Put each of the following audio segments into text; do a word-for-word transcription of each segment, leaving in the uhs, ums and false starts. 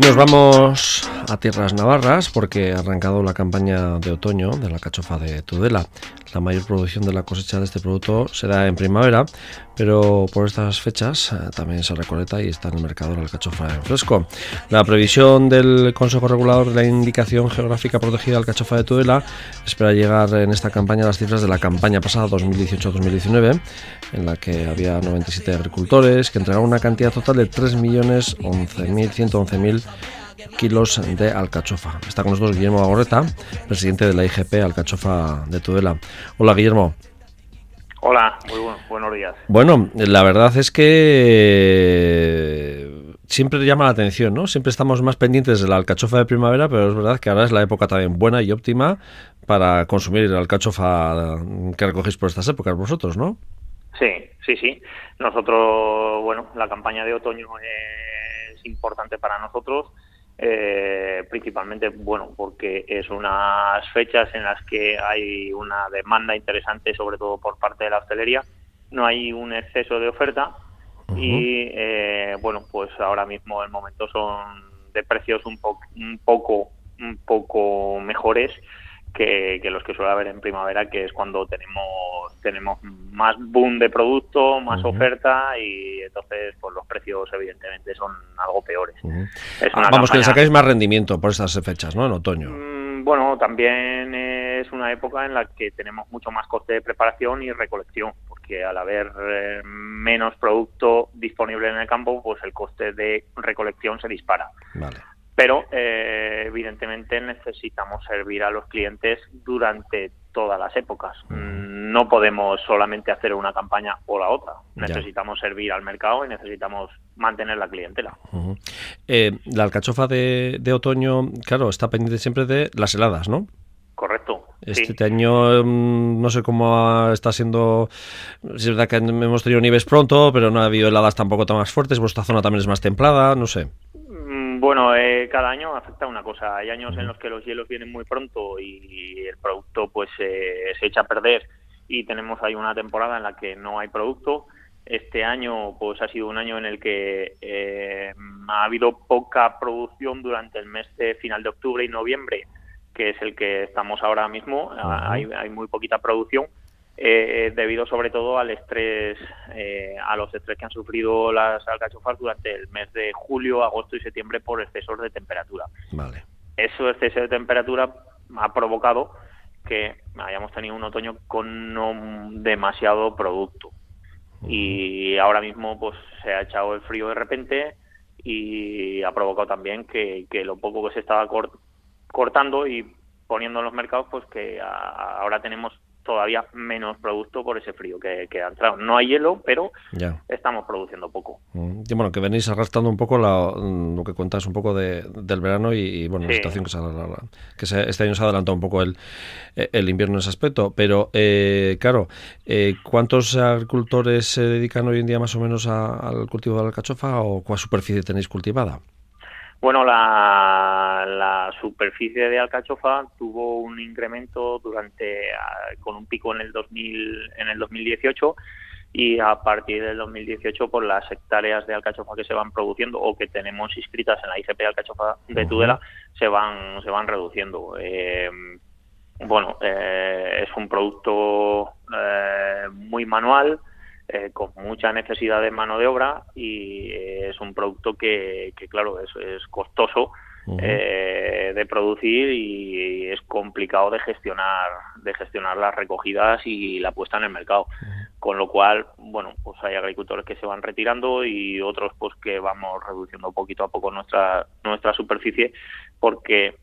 Nos vamos a tierras navarras porque ha arrancado la campaña de otoño de la alcachofa de Tudela. La mayor producción de la cosecha de este producto será en primavera, pero por estas fechas eh, también se recolecta y está en el mercado la alcachofa en fresco. La previsión del Consejo Regulador de la Indicación Geográfica Protegida alcachofa de Tudela espera llegar en esta campaña a las cifras de la campaña pasada dos mil dieciocho dos mil diecinueve, en la que había noventa y siete agricultores que entregaron una cantidad total de tres millones once mil ciento once mil kilos de alcachofa. Está con nosotros Guillermo Bagorreta, presidente de la I G P Alcachofa de Tudela. Hola, Guillermo. Hola, muy bu- buenos días. Bueno, la verdad es que siempre llama la atención, ¿no? Siempre estamos más pendientes de la alcachofa de primavera, pero es verdad que ahora es la época también buena y óptima para consumir la alcachofa que recogéis por estas épocas vosotros, ¿no? Sí, sí, sí. Nosotros, bueno, la campaña de otoño es importante para nosotros, eh, principalmente, bueno, porque es unas fechas en las que hay una demanda interesante, sobre todo por parte de la hostelería. No hay un exceso de oferta uh-huh. y, eh, bueno, pues ahora mismo el momento son de precios un, po- un poco, un poco mejores que, que los que suele haber en primavera, que es cuando tenemos tenemos más boom de producto, más uh-huh. oferta, y entonces pues los precios evidentemente son algo peores. Uh-huh. Es ah, una vamos, campaña... que le sacáis más rendimiento por estas fechas, ¿no? En otoño. Mm, bueno, también es una época en la que tenemos mucho más coste de preparación y recolección, porque al haber eh, menos producto disponible en el campo, pues el coste de recolección se dispara. Vale. Pero eh, evidentemente necesitamos servir a los clientes durante todas las épocas. No podemos solamente hacer una campaña o la otra. Necesitamos ya. servir al mercado y necesitamos mantener la clientela. Uh-huh. Eh, la alcachofa de, de otoño, claro, está pendiente siempre de las heladas, ¿no? Correcto. Este sí. año no sé cómo está siendo. Es verdad que hemos tenido nieves pronto, pero no ha habido heladas tampoco tan más fuertes. Vuestra zona también es más templada, no sé. Bueno, eh, cada año afecta una cosa. Hay años uh-huh. en los que los hielos vienen muy pronto y el producto pues eh, se echa a perder, y tenemos ahí una temporada en la que no hay producto. Este año pues ha sido un año en el que eh, ha habido poca producción durante el mes de final de octubre y noviembre, que es el que estamos ahora mismo. Uh-huh. Hay, hay muy poquita producción. Eh, debido sobre todo al estrés, eh, a los estrés que han sufrido las alcachofas durante el mes de julio, agosto y septiembre por excesos de temperatura. Vale. Ese exceso de temperatura ha provocado que hayamos tenido un otoño con no demasiado producto. Uh-huh. Y ahora mismo pues se ha echado el frío de repente y ha provocado también que, que lo poco que se estaba cort- cortando y poniendo en los mercados, pues que a, ahora tenemos todavía menos producto por ese frío que, que ha entrado. No hay hielo, pero ya. estamos produciendo poco. Y bueno, que venís arrastrando un poco la, lo que cuentas un poco de, del verano y, y bueno, sí. la situación que, se, la, que se, este año se ha adelantado un poco el, el invierno en ese aspecto. Pero, eh, claro, eh, ¿cuántos agricultores se dedican hoy en día más o menos a, al cultivo de la alcachofa, o cuál superficie tenéis cultivada? Bueno, la, la superficie de alcachofa tuvo un incremento durante con un pico en el dos mil en el dos mil dieciocho, y a partir del dos mil dieciocho por las hectáreas de alcachofa que se van produciendo o que tenemos inscritas en la I G P Alcachofa de Tudela uh-huh. se van se van reduciendo. Eh, bueno, eh, es un producto eh, muy manual, Eh, con mucha necesidad de mano de obra, y eh, es un producto que, que claro, es, es costoso uh-huh. eh, de producir y es complicado de gestionar de gestionar las recogidas y la puesta en el mercado, uh-huh. con lo cual, bueno, pues hay agricultores que se van retirando y otros pues que vamos reduciendo poquito a poco nuestra nuestra superficie, porque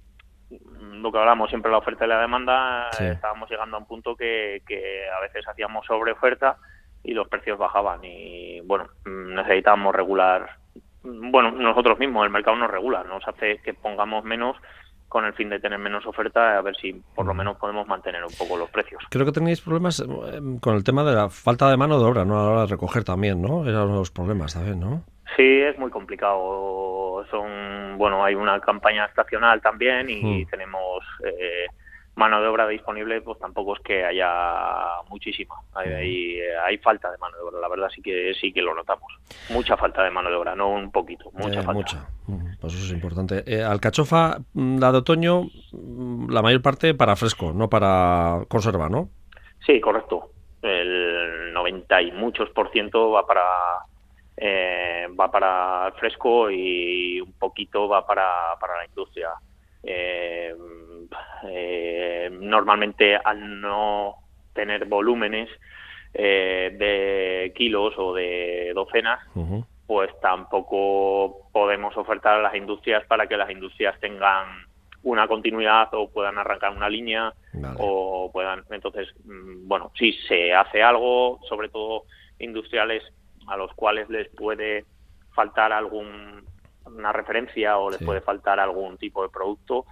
lo que hablamos siempre, la oferta y la demanda, sí. estábamos llegando a un punto que, que a veces hacíamos sobreoferta y los precios bajaban, y bueno, necesitábamos regular. Bueno, nosotros mismos, el mercado nos regula, nos hace que pongamos menos con el fin de tener menos oferta, a ver si por lo menos podemos mantener un poco los precios. Creo que tenéis problemas con el tema de la falta de mano de obra, ¿no? A la hora de recoger también, ¿no? Eran uno de los problemas también, ¿no? Sí, es muy complicado. Son, bueno, hay una campaña estacional también y mm. tenemos... Eh, mano de obra disponible, pues tampoco es que haya muchísima. Hay, hay, hay falta de mano de obra, la verdad sí que sí que lo notamos. Mucha falta de mano de obra, no un poquito, mucha Eh, falta. Mucha, pues eso es importante. Eh, alcachofa, la de otoño, la mayor parte para fresco, no para conserva, ¿no? Sí, correcto. El noventa y muchos por ciento va para eh, va para el fresco y un poquito va para, para la industria. Eh, eh, normalmente al no tener volúmenes eh, de kilos o de docenas, uh-huh. pues tampoco podemos ofertar a las industrias para que las industrias tengan una continuidad o puedan arrancar una línea, vale. o puedan, entonces, bueno, sí se hace algo, sobre todo industriales a los cuales les puede faltar algún una referencia o les sí. puede faltar algún tipo de producto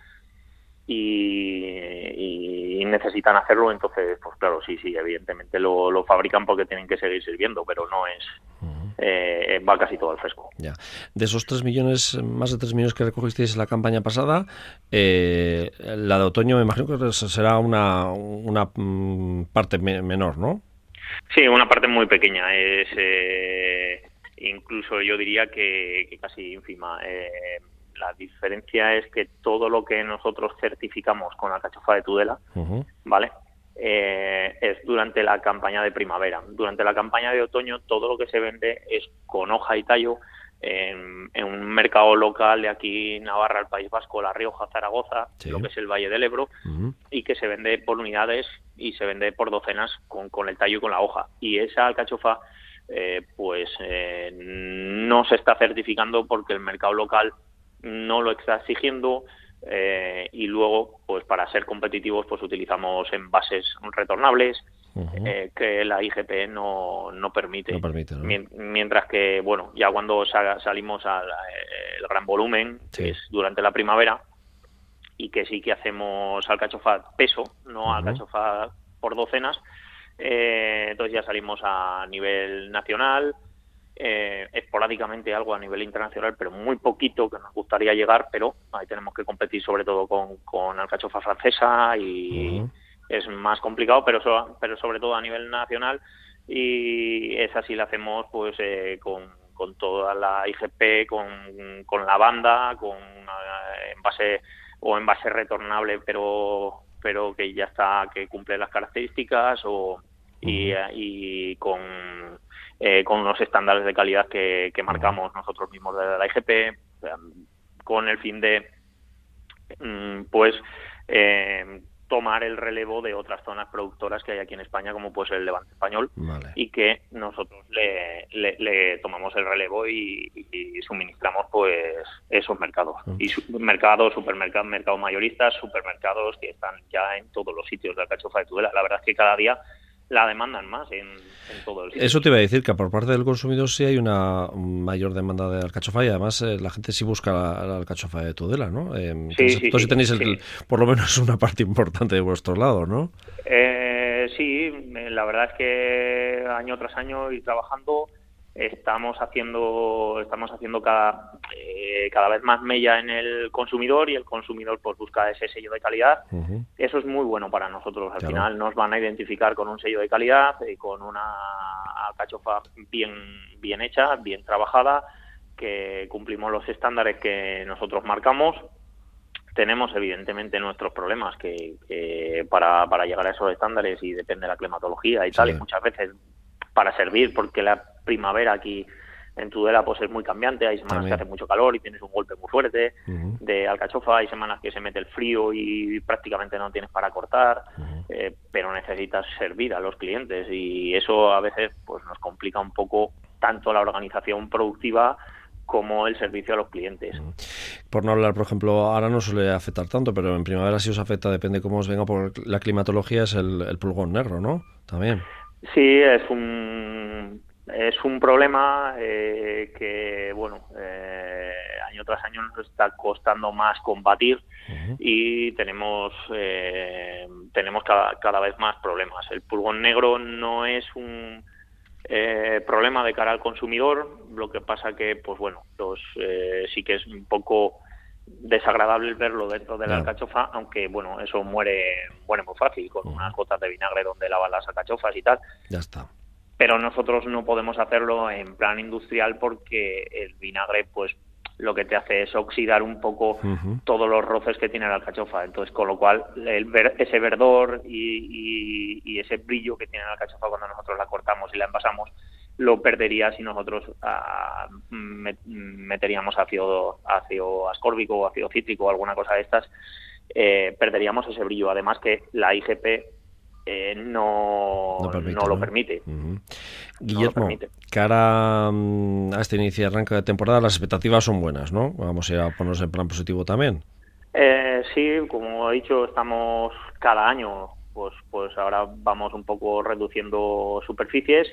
y, y necesitan hacerlo, entonces, pues claro, sí, sí, evidentemente lo, lo fabrican porque tienen que seguir sirviendo, pero no es, uh-huh. eh, va casi todo al fresco. Ya. De esos tres millones, más de tres millones que recogisteis en la campaña pasada, eh, la de otoño me imagino que será una, una parte me- menor, ¿no? Sí, una parte muy pequeña, es eh, incluso yo diría que, que casi ínfima. Eh, la diferencia es que todo lo que nosotros certificamos con alcachofa de Tudela, uh-huh. ¿vale? Eh, es durante la campaña de primavera. Durante la campaña de otoño todo lo que se vende es con hoja y tallo en, en un mercado local de aquí, Navarra, el País Vasco, La Rioja, Zaragoza, sí. lo que es el Valle del Ebro, uh-huh. y que se vende por unidades y se vende por docenas con, con el tallo y con la hoja. Y esa alcachofa eh, pues eh, no se está certificando porque el mercado local no lo está exigiendo, eh, y luego pues para ser competitivos pues utilizamos envases retornables, uh-huh. eh, que la I G P no, no permite, no permite ¿no? Mientras que bueno, ya cuando sa- salimos al el gran volumen, sí. que es durante la primavera, y que sí que hacemos alcachofa peso, no uh-huh. alcachofa por docenas, eh, entonces ya salimos a nivel nacional, Eh, esporádicamente algo a nivel internacional, pero muy poquito, que nos gustaría llegar, pero ahí tenemos que competir sobre todo con, con alcachofa francesa y uh-huh. es más complicado, pero, so, pero sobre todo a nivel nacional, y esa sí la hacemos pues eh, con, con toda la I G P, con, con la banda, con uh, envase o envase retornable, pero pero que ya está, que cumple las características, o y, uh-huh. y con eh, con los estándares de calidad que, que marcamos uh-huh. nosotros mismos de la I G P, con el fin de pues eh, tomar el relevo de otras zonas productoras que hay aquí en España, como puede ser el Levante español, vale. y que nosotros le, le, le tomamos el relevo y, y suministramos pues esos mercados. Uh-huh. Y su, mercados, supermercados, mercados mayoristas, supermercados que están ya en todos los sitios de alcachofa de Tudela. La verdad es que cada día la demandan más en, en todo el sitio. Eso te iba a decir, que por parte del consumidor sí hay una mayor demanda de alcachofa, y además eh, la gente sí busca la, la alcachofa de Tudela, ¿no? Eh, entonces, sí, sí, entonces sí, tenéis el, sí. por lo menos una parte importante de vuestro lado, ¿no? Eh, sí, la verdad es que año tras año y trabajando estamos haciendo estamos haciendo cada eh, cada vez más mella en el consumidor, y el consumidor pues busca ese sello de calidad. Uh-huh. Eso es muy bueno para nosotros. Al claro. final nos van a identificar con un sello de calidad y con una alcachofa bien bien hecha, bien trabajada, que cumplimos los estándares que nosotros marcamos. Tenemos evidentemente nuestros problemas que, que para para llegar a esos estándares, y depende de la climatología y sí. tal, y muchas veces para servir, porque la primavera aquí en Tudela pues es muy cambiante, hay semanas También. que hace mucho calor y tienes un golpe muy fuerte uh-huh. de alcachofa, hay semanas que se mete el frío y prácticamente no tienes para cortar, uh-huh. eh, pero necesitas servir a los clientes, y eso a veces pues nos complica un poco tanto la organización productiva como el servicio a los clientes. Por no hablar, por ejemplo, ahora no suele afectar tanto, pero en primavera sí os afecta, depende cómo os venga por la climatología, es el, el pulgón negro, ¿no? También. Sí, es un es un problema eh, que, bueno, eh, año tras año nos está costando más combatir, uh-huh. y tenemos eh, tenemos cada, cada vez más problemas. El pulgón negro no es un eh, problema de cara al consumidor, lo que pasa que, pues bueno, los eh, sí que es un poco desagradable verlo dentro de la Ya. alcachofa, aunque bueno, eso muere muere muy fácil con Ujú. unas gotas de vinagre donde lavan las alcachofas y tal. Ya está. Pero nosotros no podemos hacerlo en plan industrial porque el vinagre, pues, lo que te hace es oxidar un poco Ujú. todos los roces que tiene la alcachofa. Entonces, con lo cual, el ver, ese verdor y, y, y ese brillo que tiene la alcachofa cuando nosotros la cortamos y la envasamos, lo perdería si nosotros ah, met, meteríamos ácido, ácido ascórbico o ácido cítrico o alguna cosa de estas, eh, perderíamos ese brillo. Además que la I G P eh, no, No permite, no lo ¿no? permite. Ujú. No lo Guillermo, permite. cara mm, a este inicio de arranque de temporada, las expectativas son buenas, ¿no? Vamos a ir a ponernos en plan positivo también. Eh, sí, como he dicho, estamos cada año, pues, pues ahora vamos un poco reduciendo superficies.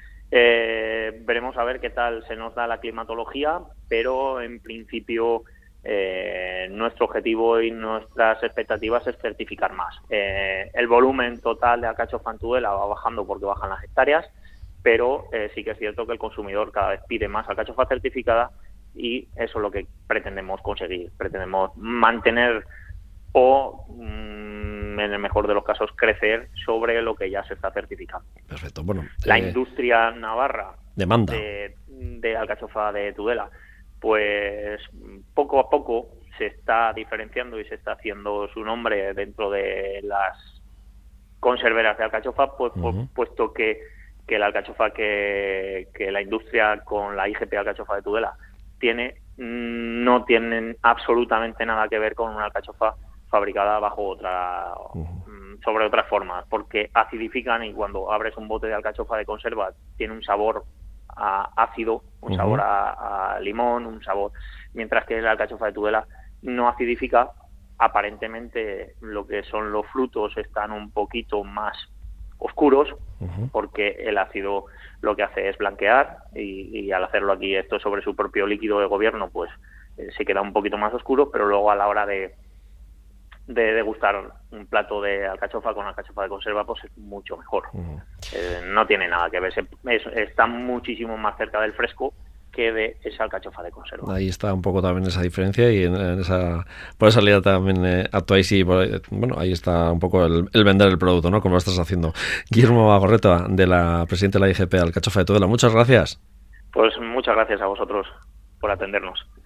Eh, veremos a ver qué tal se nos da la climatología, pero en principio eh, nuestro objetivo y nuestras expectativas es certificar más. Eh, el volumen total de alcachofa en Tudela va bajando porque bajan las hectáreas, pero eh, sí que es cierto que el consumidor cada vez pide más alcachofa certificada y eso es lo que pretendemos conseguir. Pretendemos mantener o, mmm, en el mejor de los casos, crecer sobre lo que ya se está certificando. Perfecto. Bueno, La eh, industria navarra demanda. de, de alcachofa de Tudela, pues poco a poco se está diferenciando y se está haciendo su nombre dentro de las conserveras de alcachofa, pues, Ujú. puesto que, que la alcachofa que, que la industria con la I G P alcachofa de Tudela tiene, no tienen absolutamente nada que ver con una alcachofa fabricada bajo otra, Uh-huh. sobre otras formas, porque acidifican y cuando abres un bote de alcachofa de conserva tiene un sabor a ácido, un Uh-huh. sabor a, a limón, un sabor, mientras que la alcachofa de Tudela no acidifica. Aparentemente lo que son los frutos están un poquito más oscuros, Uh-huh. porque el ácido lo que hace es blanquear y, y al hacerlo aquí esto sobre su propio líquido de gobierno, pues eh, se queda un poquito más oscuro, pero luego a la hora de de degustar un plato de alcachofa con alcachofa de conserva, pues es mucho mejor. Uh-huh. Eh, no tiene nada que ver, es, está muchísimo más cerca del fresco que de esa alcachofa de conserva. Ahí está un poco también esa diferencia y en, en esa por esa línea también eh, actuáis y por, bueno, ahí está un poco el, el vender el producto, ¿no? Como lo estás haciendo. Guillermo Agorreta, de la presidenta de la I G P Alcachofa de Tudela, muchas gracias. Pues muchas gracias a vosotros por atendernos.